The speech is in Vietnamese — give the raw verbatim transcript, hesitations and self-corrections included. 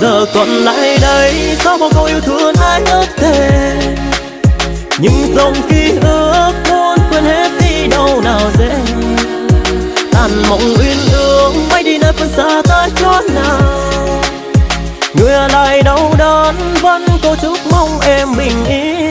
giờ còn lại đây sau bao câu yêu thương ai ước thề. Nhưng dòng ký ức muốn quên hết đi đâu nào dễ. Tàn mộng uyên ương bay đi nơi phương xa ta chốn nào. Người ở lại đau đớn vẫn cố chúc mong em bình yên.